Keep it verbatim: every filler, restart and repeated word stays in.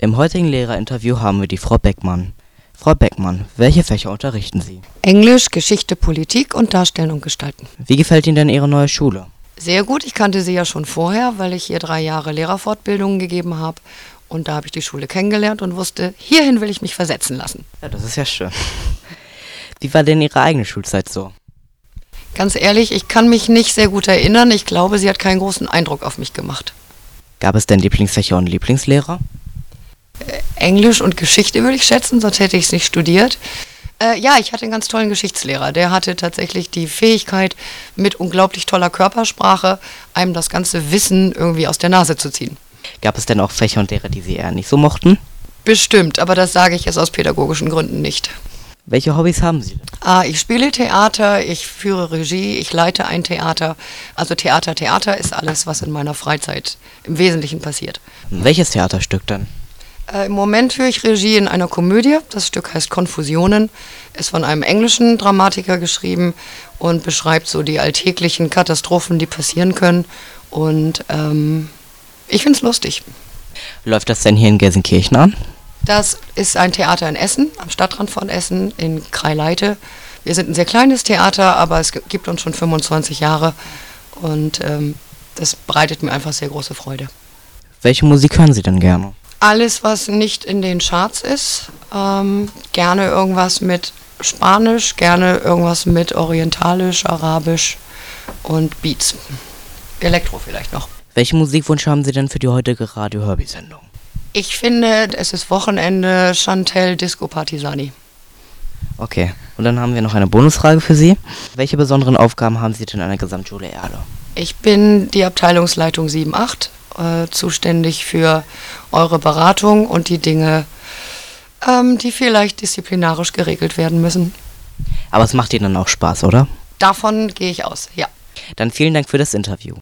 Im heutigen Lehrerinterview haben wir die Frau Beckmann. Frau Beckmann, welche Fächer unterrichten Sie? Englisch, Geschichte, Politik und Darstellen und Gestalten. Wie gefällt Ihnen denn Ihre neue Schule? Sehr gut, ich kannte sie ja schon vorher, weil ich hier drei Jahre Lehrerfortbildungen gegeben habe. Und da habe ich die Schule kennengelernt und wusste, hierhin will ich mich versetzen lassen. Ja, das ist ja schön. Wie war denn Ihre eigene Schulzeit so? Ganz ehrlich, ich kann mich nicht sehr gut erinnern. Ich glaube, sie hat keinen großen Eindruck auf mich gemacht. Gab es denn Lieblingsfächer und Lieblingslehrer? Englisch und Geschichte würde ich schätzen, sonst hätte ich es nicht studiert. Äh, ja, ich hatte einen ganz tollen Geschichtslehrer. Der hatte tatsächlich die Fähigkeit, mit unglaublich toller Körpersprache einem das ganze Wissen irgendwie aus der Nase zu ziehen. Gab es denn auch Fächer und Lehrer, die Sie eher nicht so mochten? Bestimmt, aber das sage ich jetzt aus pädagogischen Gründen nicht. Welche Hobbys haben Sie denn? Ah, ich spiele Theater, ich führe Regie, ich leite ein Theater. Also Theater, Theater ist alles, was in meiner Freizeit im Wesentlichen passiert. Welches Theaterstück denn? Äh, Im Moment führe ich Regie in einer Komödie. Das Stück heißt Konfusionen, ist von einem englischen Dramatiker geschrieben und beschreibt so die alltäglichen Katastrophen, die passieren können. Und ähm, ich finde es lustig. Läuft das denn hier in Gelsenkirchen an? Das ist ein Theater in Essen, am Stadtrand von Essen, in Kraileite. Wir sind ein sehr kleines Theater, aber es gibt uns schon fünfundzwanzig Jahre und ähm, das bereitet mir einfach sehr große Freude. Welche Musik hören Sie denn gerne? Alles, was nicht in den Charts ist, ähm, gerne irgendwas mit Spanisch, gerne irgendwas mit Orientalisch, Arabisch und Beats. Elektro vielleicht noch. Welchen Musikwunsch haben Sie denn für die heutige Radio-Hörby-Sendung? Ich finde, es ist Wochenende, Chantel, Disco Partisani. Okay, und dann haben wir noch eine Bonusfrage für Sie. Welche besonderen Aufgaben haben Sie denn an der Gesamtschule Erde? Ich bin die Abteilungsleitung sieben acht, äh, zuständig für eure Beratung und die Dinge, ähm, die vielleicht disziplinarisch geregelt werden müssen. Aber es macht Ihnen dann auch Spaß, oder? Davon gehe ich aus, ja. Dann vielen Dank für das Interview.